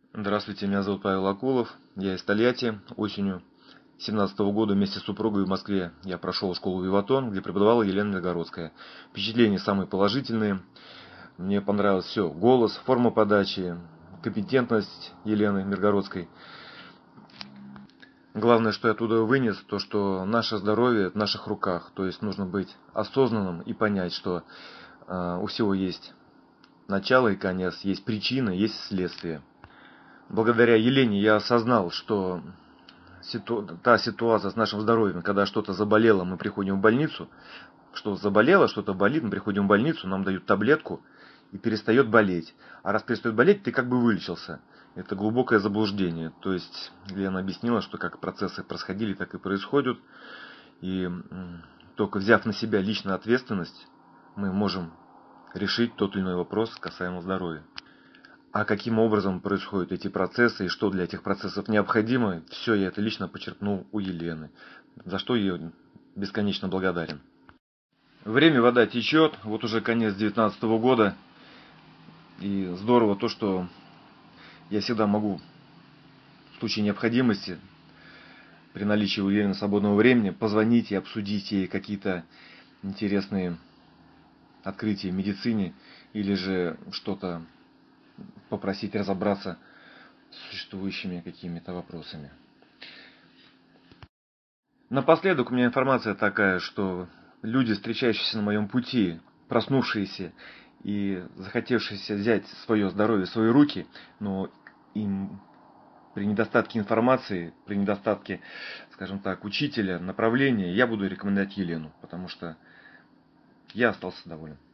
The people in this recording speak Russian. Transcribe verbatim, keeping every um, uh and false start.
Здравствуйте, меня зовут Павел Акулов, я из Тольятти. Осенью две тысячи семнадцатого года вместе с супругой в Москве я прошел школу Виватон, где преподавала Елена Миргородская. Впечатления самые положительные. Мне понравилось все. Голос, форма подачи, компетентность Елены Миргородской. Главное, что я оттуда вынес, то что наше здоровье в наших руках. То есть нужно быть осознанным и понять, что э, у всего есть начало и конец, есть причина, есть следствие. Благодаря Елене я осознал, что ситу... та ситуация с нашим здоровьем, когда что-то заболело, мы приходим в больницу, что заболело, что-то болит, мы приходим в больницу, нам дают таблетку и перестает болеть. А раз перестает болеть, ты как бы вылечился. Это глубокое заблуждение. То есть Елена объяснила, что как процессы происходили, так и происходят. И только взяв на себя личную ответственность, мы можем решить тот или иной вопрос касаемо здоровья. А каким образом происходят эти процессы и что для этих процессов необходимо, все я это лично почерпнул у Елены, за что я бесконечно благодарен. Время, вода течет, вот уже конец две тысячи девятнадцатого года, и здорово то, что я всегда могу в случае необходимости, при наличии у Елены свободного времени, позвонить и обсудить ей какие-то интересные открытия в медицине или же что-то попросить разобраться с существующими какими-то вопросами. Напоследок у меня информация такая, что люди, встречающиеся на моем пути, проснувшиеся и захотевшиеся взять свое здоровье в свои руки, но им при недостатке информации, при недостатке, скажем так, учителя, направления, я буду рекомендовать Елену, потому что я остался доволен.